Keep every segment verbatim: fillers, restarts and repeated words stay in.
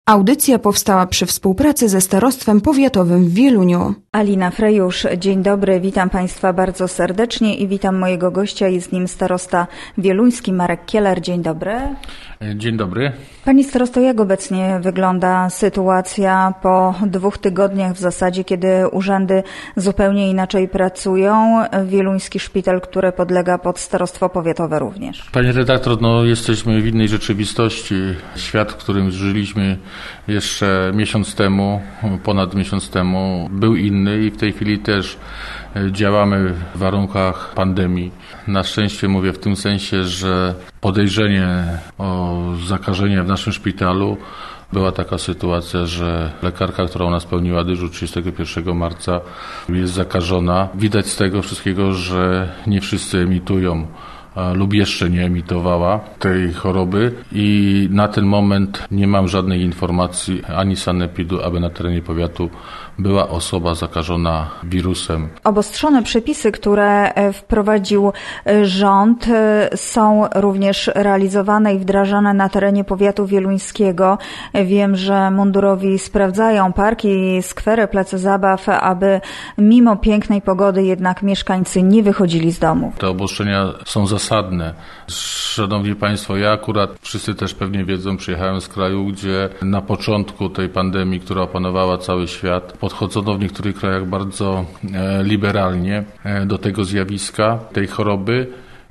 Audycja powstała przy współpracy ze Starostwem Powiatowym w Wieluniu. Alina Frejusz, dzień dobry, witam Państwa bardzo serdecznie i witam mojego gościa, jest nim starosta wieluński Marek Kielar. Dzień dobry. Dzień dobry. Panie starosto, jak obecnie wygląda sytuacja po dwóch tygodniach w zasadzie, kiedy urzędy zupełnie inaczej pracują? Wieluński szpital, który podlega pod Starostwo Powiatowe również. Panie redaktor, no jesteśmy w innej rzeczywistości. Świat, w którym żyliśmy jeszcze miesiąc temu, ponad miesiąc temu, był inny i w tej chwili też działamy w warunkach pandemii. Na szczęście mówię w tym sensie, że podejrzenie o zakażenie w naszym szpitalu, była taka sytuacja, że lekarka, która u nas pełniła dyżur trzydziestego pierwszego marca, jest zakażona. Widać z tego wszystkiego, że nie wszyscy emitują lub jeszcze nie emitowała tej choroby i na ten moment nie mam żadnej informacji ani sanepidu, aby na terenie powiatu była osoba zakażona wirusem. Obostrzone przepisy, które wprowadził rząd, są również realizowane i wdrażane na terenie powiatu wieluńskiego. Wiem, że mundurowi sprawdzają parki, skwery, place zabaw, aby mimo pięknej pogody jednak mieszkańcy nie wychodzili z domów. Te obostrzenia są zasadne. Szanowni Państwo, ja akurat, wszyscy też pewnie wiedzą, przyjechałem z kraju, gdzie na początku tej pandemii, która opanowała cały świat, podchodzono w niektórych krajach bardzo liberalnie do tego zjawiska, tej choroby.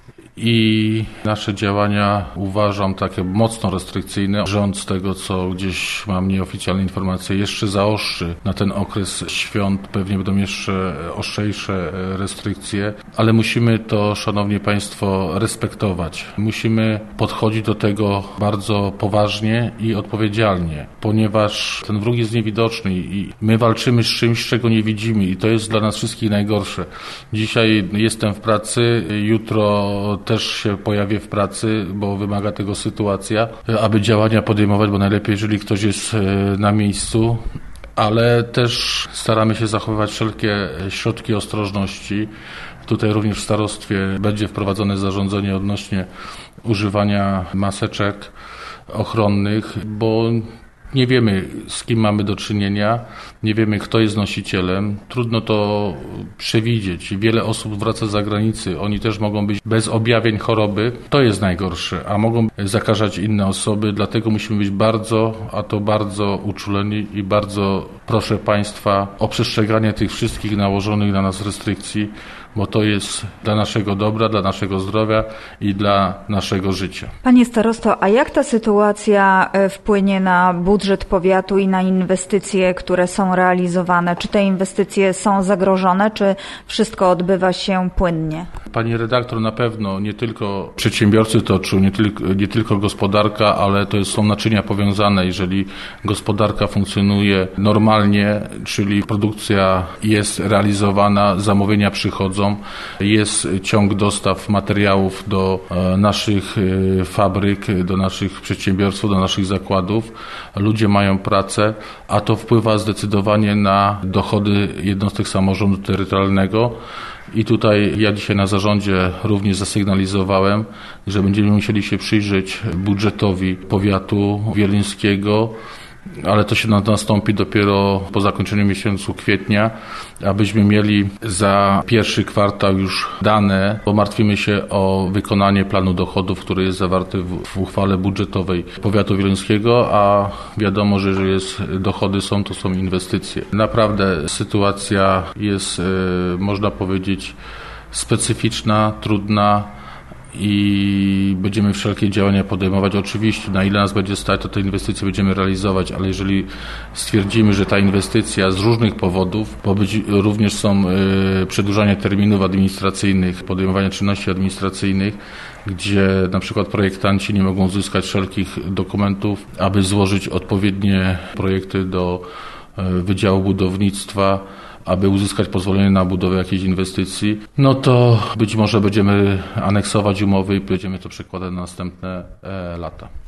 I nasze działania uważam takie mocno restrykcyjne. Rząd z tego, co gdzieś mam nieoficjalne informacje, jeszcze zaostrzy na ten okres świąt. Pewnie będą jeszcze ostrzejsze restrykcje, ale musimy to, szanowni Państwo, respektować. Musimy podchodzić do tego bardzo poważnie i odpowiedzialnie, ponieważ ten wróg jest niewidoczny i my walczymy z czymś, czego nie widzimy i to jest dla nas wszystkich najgorsze. Dzisiaj jestem w pracy, jutro też się pojawię w pracy, bo wymaga tego sytuacja, aby działania podejmować, bo najlepiej, jeżeli ktoś jest na miejscu, ale też staramy się zachowywać wszelkie środki ostrożności. Tutaj również w starostwie będzie wprowadzone zarządzenie odnośnie używania maseczek ochronnych, bo nie wiemy, z kim mamy do czynienia, nie wiemy, kto jest nosicielem. Trudno to przewidzieć. Wiele osób wraca z zagranicy. Oni też mogą być bez objawień choroby. To jest najgorsze, a mogą zakażać inne osoby. Dlatego musimy być bardzo, a to bardzo uczuleni i bardzo proszę Państwa o przestrzeganie tych wszystkich nałożonych na nas restrykcji, bo to jest dla naszego dobra, dla naszego zdrowia i dla naszego życia. Panie starosto, a jak ta sytuacja wpłynie na budżet powiatu i na inwestycje, które są realizowane? Czy te inwestycje są zagrożone, czy wszystko odbywa się płynnie? Pani redaktor, na pewno nie tylko przedsiębiorcy to czują, nie tylko, nie tylko gospodarka, ale to są naczynia powiązane. Jeżeli gospodarka funkcjonuje normalnie, czyli produkcja jest realizowana, zamówienia przychodzą, jest ciąg dostaw materiałów do naszych fabryk, do naszych przedsiębiorstw, do naszych zakładów. Ludzie mają pracę, a to wpływa zdecydowanie na dochody jednostek samorządu terytorialnego. I tutaj ja dzisiaj na zarządzie również zasygnalizowałem, że będziemy musieli się przyjrzeć budżetowi powiatu wieluńskiego, ale to się nastąpi dopiero po zakończeniu miesiącu kwietnia, abyśmy mieli za pierwszy kwartał już dane, bo martwimy się o wykonanie planu dochodów, który jest zawarty w, w uchwale budżetowej powiatu wieluńskiego, a wiadomo, że jeżeli jest, dochody są, to są inwestycje. Naprawdę sytuacja jest, można powiedzieć, specyficzna, trudna, i będziemy wszelkie działania podejmować. Oczywiście, na ile nas będzie stać, to te inwestycje będziemy realizować, ale jeżeli stwierdzimy, że ta inwestycja z różnych powodów, bo być, również są y, przedłużanie terminów administracyjnych, podejmowanie czynności administracyjnych, gdzie na przykład projektanci nie mogą uzyskać wszelkich dokumentów, aby złożyć odpowiednie projekty do y, Wydziału Budownictwa, aby uzyskać pozwolenie na budowę jakiejś inwestycji, no to być może będziemy aneksować umowy i będziemy to przekładać na następne e, lata.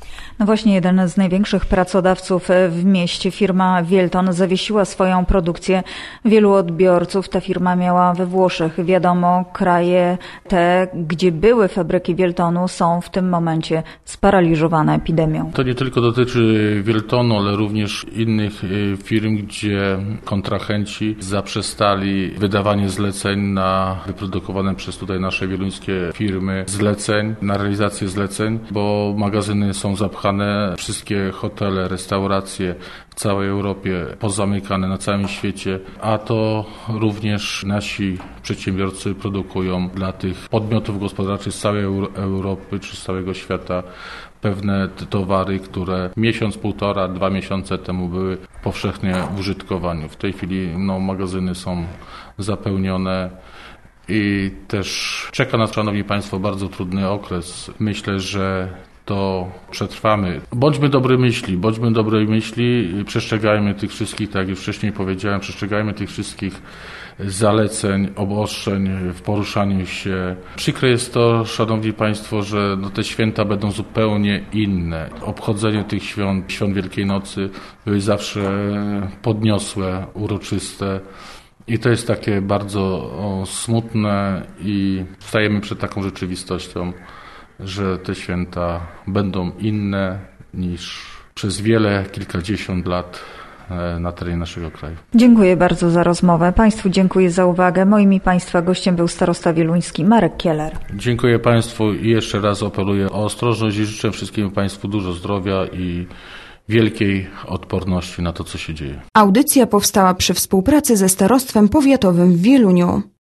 No właśnie, jeden z największych pracodawców w mieście, firma Wielton, zawiesiła swoją produkcję. Wielu odbiorców ta firma miała we Włoszech. Wiadomo, kraje te, gdzie były fabryki Wieltonu, są w tym momencie sparaliżowane epidemią. To nie tylko dotyczy Wieltonu, ale również innych firm, gdzie kontrahenci zaprzestali wydawanie zleceń na wyprodukowane przez tutaj nasze wieluńskie firmy zleceń, na realizację zleceń, bo magazyny są zapchane. Wszystkie hotele, restauracje w całej Europie pozamykane, na całym świecie, a to również nasi przedsiębiorcy produkują dla tych podmiotów gospodarczych z całej Europy czy z całego świata pewne towary, które miesiąc, półtora, dwa miesiące temu były powszechnie w użytkowaniu. W tej chwili no, magazyny są zapełnione. I też czeka nas, szanowni państwo, bardzo trudny okres. Myślę, że to przetrwamy. Bądźmy dobrej myśli, bądźmy dobrej myśli, przestrzegajmy tych wszystkich, tak jak już wcześniej powiedziałem, przestrzegajmy tych wszystkich zaleceń, obostrzeń w poruszaniu się. Przykre jest to, szanowni państwo, że no, te święta będą zupełnie inne. Obchodzenie tych świąt, świąt Wielkiej Nocy były zawsze podniosłe, uroczyste. I to jest takie bardzo o, smutne i stajemy przed taką rzeczywistością, że te święta będą inne niż przez wiele, kilkadziesiąt lat na terenie naszego kraju. Dziękuję bardzo za rozmowę. Państwu dziękuję za uwagę. Moim i Państwa gościem był starosta wieluński Marek Kieler. Dziękuję Państwu i jeszcze raz apeluję o ostrożność i życzę wszystkim Państwu dużo zdrowia i wielkiej odporności na to, co się dzieje. Audycja powstała przy współpracy ze Starostwem Powiatowym w Wieluniu.